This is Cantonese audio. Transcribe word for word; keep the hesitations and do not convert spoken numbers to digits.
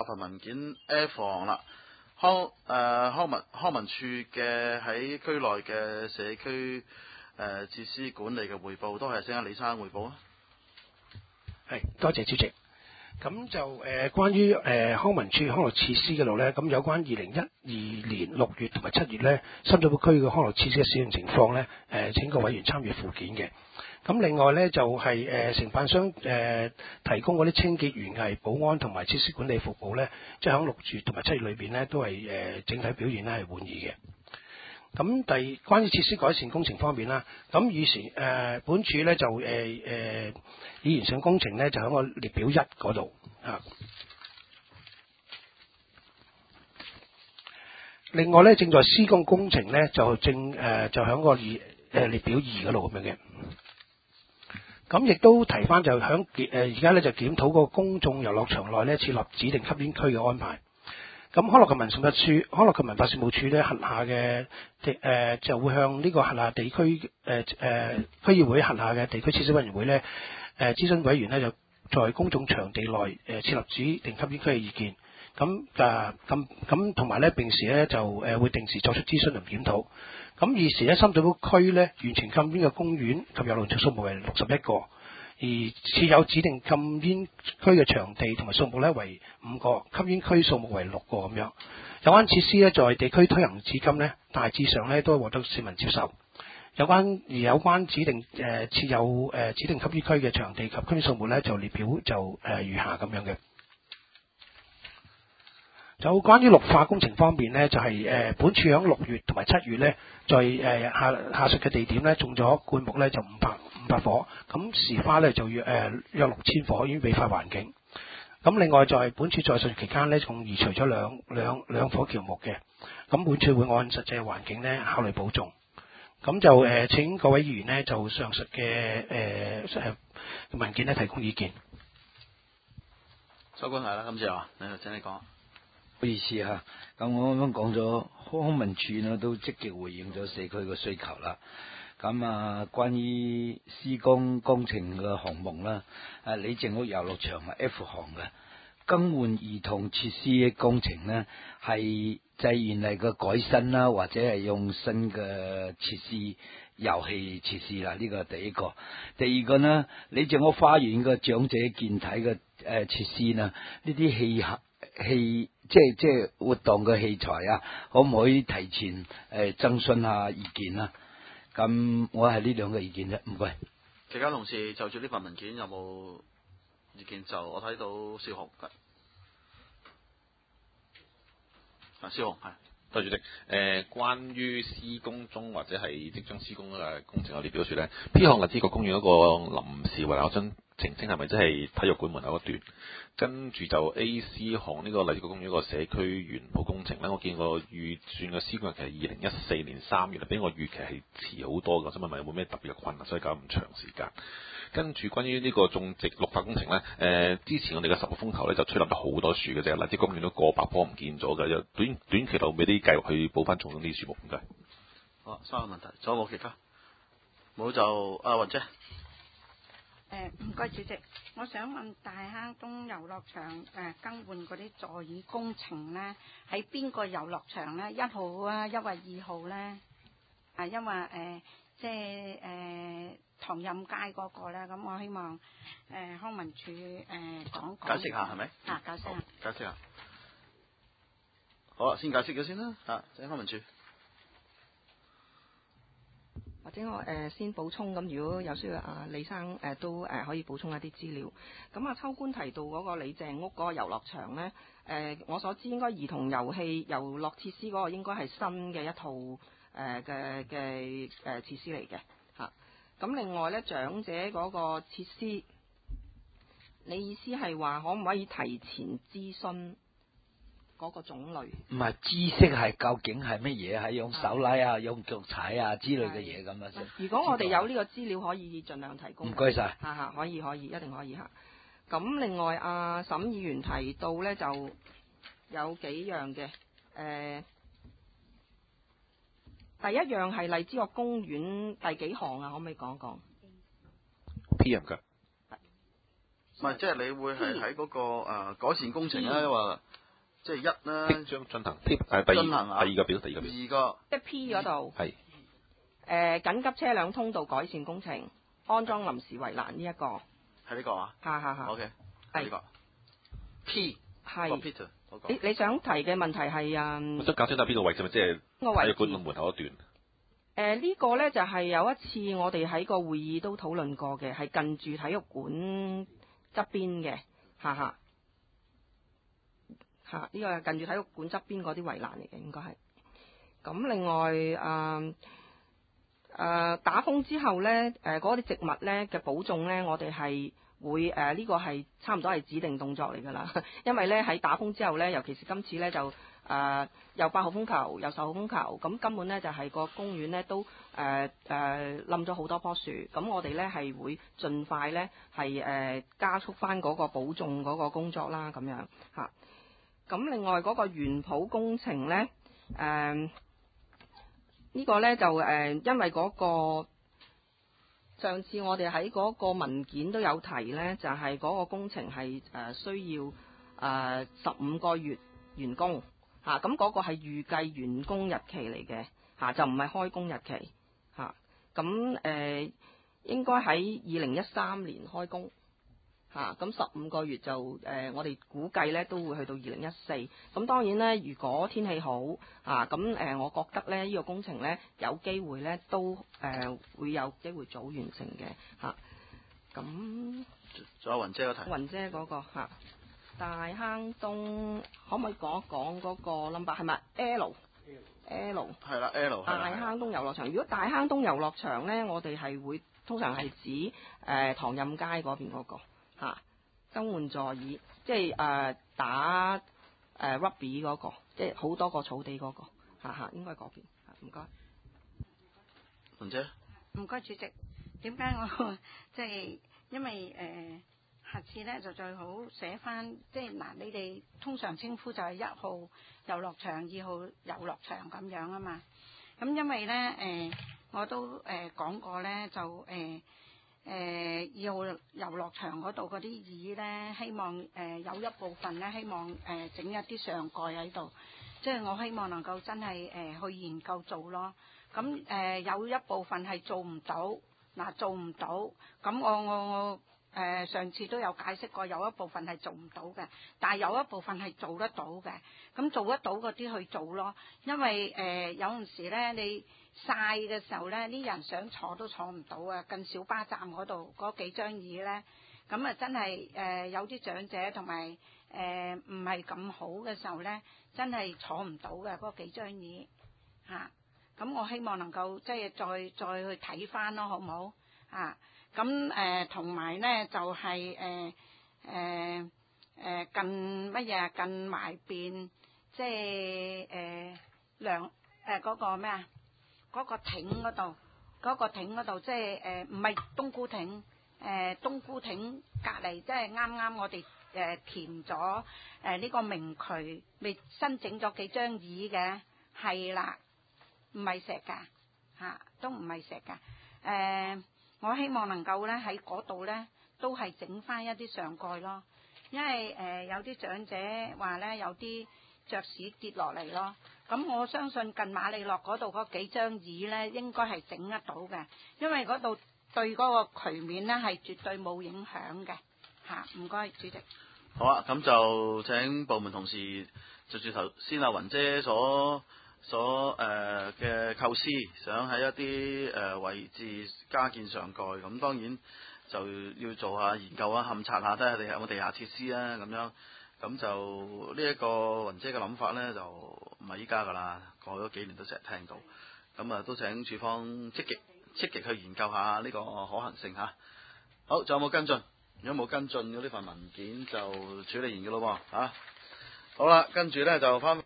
份文件 F 項啦，康誒、呃、康文康文署嘅喺區內嘅社區誒設施管理嘅匯報，都係請阿李生匯報啊。 係，多謝主席。咁就誒、呃、關於誒、呃、康文署康樂設施嗰度咧，咁有關二零一二年六月同埋七月咧，深水埗區嘅康樂設施嘅使用情況咧，誒、呃、請各委員參與附件嘅。咁另外咧就係、是、誒、呃、承辦商誒、呃、提供嗰啲清潔、園藝、保安同埋設施管理服務咧，即係喺六月同埋七月裏邊咧，都係誒、呃、整體表現咧係滿意嘅。咁第關於設施改善工程方面啦，咁以前誒、呃、本署咧就誒誒已完成工程咧就喺個列表一嗰度啊。另外咧正在施工工程咧就正誒、呃、就喺個二誒列表二嗰度咁樣嘅。咁亦都提翻就喺誒而家咧就檢討個公眾遊樂場內咧設立指定吸煙區嘅安排。咁康樂及文化處、康樂及文化事務處咧轄下嘅誒、呃、就會向呢個轄下地區誒誒區議會轄下嘅地區設施委員會咧誒、呃、諮詢委員咧就在公眾場地內誒、呃、設立指定吸煙區嘅意見。咁誒咁咁同埋咧平時咧就誒、呃、會定時作出諮詢同檢討。咁現時咧深水埗區咧完全禁煙嘅公園及遊樂場數目為六十一個。而設有指定禁煙區嘅場地同埋數目咧為五個，吸煙區數目為六個咁樣。有關設施咧在地區推行至今咧，大致上咧都獲得市民接受。有關而有關指定誒、呃、設有誒、呃、指定吸煙區嘅場地及吸煙數目咧，就列表就誒、呃、如下咁樣嘅。就關於綠化工程方面咧，就係、是、誒、呃、本處響六月同埋七月咧，在誒、呃、下下述嘅地點咧種咗灌木咧就五百五百棵，咁時花咧就約誒、呃、約六千棵，已經美化環境。咁另外在本處在述期間咧，仲移除咗兩兩兩棵喬木嘅，咁本處會按實際環境咧考慮補種。咁就誒、呃、請各位議員咧就上述嘅誒誒文件咧提供意見。 收官係啦，今次啊，你請你講。 唔好意思嚇，咁我啱啱講咗康文署呢都積極回應咗社區嘅需求啦。咁啊，關於施工工程嘅項目啦，啊李鄭屋遊樂場係 F 項嘅，更換兒童設施嘅工程呢係就係原嚟嘅改新啦，或者係用新嘅設施、遊戲設施啦。呢個第一個。第二個呢，李鄭屋花園嘅長者健體嘅誒設施呢，呢啲器械器即係即係活動嘅器材啊，可唔可以提前誒徵詢下意見啊？咁我係呢兩個意見啫，唔該。 其他同事就住呢份文件有冇意見？就我睇到蕭紅嘅，啊蕭紅係。 多謝主席。誒、呃，關於施工中或者係即將施工嘅工程，我哋表示咧，P 項荔枝角公園嗰個臨時圍欄，我想澄清係咪即係體育館門口嗰段？跟住就 A、C 項呢個荔枝角公園一個社區園圃工程咧，我見個預算嘅施工日期係二零一四年三月，比我預期係遲好多嘅。我想問問有冇咩特別嘅困難，所以搞咁長時間？跟住關於呢個種植綠化工程咧，誒、呃、之前我哋嘅十號風球咧就吹冧咗好多樹嘅啫，荔枝公園都過百棵唔見咗嘅，有短短期內俾啲計劃去補翻重啲樹木唔該。 好，三個問題，仲有冇其他？冇就阿雲姐。 誒唔該主席，我想問大坑東遊樂場誒、呃、更換嗰啲座椅工程咧，喺邊個遊樂場咧？一號啊，抑或二號咧？啊，因為誒、呃、即係誒。呃唐蔭街嗰個咧，咁我希望誒、呃、康文署誒、呃、講講。 解釋下係咪？ 啊，解釋下。 解釋下。好啦，先解釋咗先啦。啊，請康文署。 或者我誒、呃、先補充，咁如果有需要，啊李生誒、呃、都誒、呃、可以補充一啲資料。咁啊，秋官提到嗰個李鄭屋嗰個遊樂場咧，誒、呃、我所知應該兒童遊戲遊樂設施嗰個應該係新嘅一套誒嘅嘅誒設施嚟嘅嚇。咁另外咧，長者嗰個設施，你意思係話可唔可以提前諮詢嗰個種類？ 唔係知識係究竟係乜嘢？係用手拉啊，用腳踩啊之類嘅嘢咁啊？ 如果我哋有呢個資料，可以盡量提供。 唔該晒。 嚇嚇，可以可以，一定可以嚇。咁另外，阿、啊、沈議員提到咧，就有幾樣嘅誒。呃第一樣係荔枝角公園第幾項啊？可唔可以講講 ？P 唔該。 唔係，即係你會係喺嗰個誒改善工程咧，話即係一啦， 即將進行貼誒第進行啊二第二個表，第二個表。 二個即係 P 嗰度係誒緊急車輛通道改善工程，安裝臨時圍欄呢一個。 係呢個啊嚇嚇嚇。 ？OK，係呢個 P 係。 個 Peter 嗰個。 你你想提嘅問題係啊？ 我想搞清楚邊個位置咪即係個位置體育館門口一段。 誒、呃呢、個呢就係、有一次我哋喺個會議都討論過嘅，係近住體育館側邊嘅，哈哈，嚇呢個係近住體育館側邊嗰啲圍欄嚟嘅，應該係。咁另外誒誒、呃呃、打風之後呢，誒嗰啲植物呢嘅保種呢，我哋係會誒呢、呃呢個係差唔多係指定動作嚟㗎啦，因為呢喺打風之後呢，尤其是今次呢就。誒、呃、又八號風球，又十號風球，咁根本呢就係、是、個公園呢都誒誒冧咗好多棵樹，咁我哋呢係會盡快呢係誒、呃、加速翻嗰個保種嗰個工作啦，咁樣嚇。咁另外嗰個園圃工程呢，誒、呃、呢、這個呢就誒、呃、因為嗰、那個上次我哋喺嗰個文件都有提呢，就係、是、嗰個工程係誒、呃、需要誒十五個月完工。嚇，咁嗰個係預計完工日期嚟嘅，嚇就唔係開工日期，嚇咁誒應該喺二零一三年開工，嚇咁十五個月就誒、呃、我哋估計咧都會去到二零一四，咁當然咧如果天氣好，嚇咁誒我覺得咧呢、呢個工程咧有機會咧都誒、呃、會有機會早完成嘅，嚇咁。 仲有雲姐嗰題。 雲姐嗰、嗰個嚇。大坑東可唔可以講一講嗰個 number 係咪 L L？ 係啦 L。 大坑東遊樂場。如果大坑東遊樂場咧，我哋係會通常係指誒、呃、唐蔭街嗰邊嗰、嗰個嚇更換座椅，即係誒、呃、打誒、呃、rugby 嗰、嗰個，即係好多個草地嗰、嗰個嚇嚇，應該嗰邊。唔該。 雲姐。 唔該，主席。點解我即係因為誒？呃下次咧就最好寫翻，即係嗱，你哋通常稱呼就係一號遊樂場、二號遊樂場咁樣啊嘛。咁因為咧誒、呃，我都誒、呃、講過咧，就誒誒、呃呃、二號遊樂場嗰度嗰啲椅咧，希望誒、呃、有一部分咧，希望誒整、呃、一啲上蓋喺度，即係我希望能夠真係誒、呃、去研究做咯。咁誒、呃、有一部分係做唔到，嗱、呃、做唔到，咁我我我。誒、呃、上次都有解釋過，有一部分係做唔到嘅，但係有一部分係做得到嘅。咁做得到嗰啲去做咯，因為誒、呃、有陣時咧，你曬嘅時候咧，啲人想坐都坐唔到啊！近小巴站嗰度嗰幾張椅咧，咁啊真係誒、呃、有啲長者同埋誒唔係咁好嘅時候咧，真係坐唔到嘅嗰幾張椅嚇。咁、啊、我希望能夠即係再再去睇翻咯，好唔好啊？咁誒同埋咧就係誒誒誒近乜嘢近埋邊，即係誒梁誒嗰個咩啊？嗰個艇嗰度，嗰個艇嗰度即係誒唔係冬菇艇，誒冬菇艇隔離，即係啱啱我哋誒填咗誒呢個明渠，未新整咗幾張椅嘅，係啦，唔係石㗎嚇，都唔係石㗎誒。我希望能夠咧喺嗰度咧都係整翻一啲上蓋咯，因為誒、呃、有啲長者話咧有啲雀屎跌落嚟咯，咁我相信近馬利諾嗰度嗰幾張椅咧應該係整得到嘅，因為嗰度對嗰個渠面咧係絕對冇影響嘅嚇。唔該，主席。 好啊，咁就請部門同事就住頭先阿雲姐所。所誒嘅構思，想喺一啲誒、呃、位置加建上蓋，咁當然就要做下研究啊、勘察下，睇下哋有冇地下設施啊，咁樣，咁就呢一個雲姐嘅諗法咧，就唔係依家噶啦，過咗幾年都成日聽到，咁啊都請處方積極積極去研究下呢個可行性嚇。好，仲有冇跟進？如果冇跟進嘅呢份文件就處理完嘅咯喎嚇。好啦，跟住咧就翻。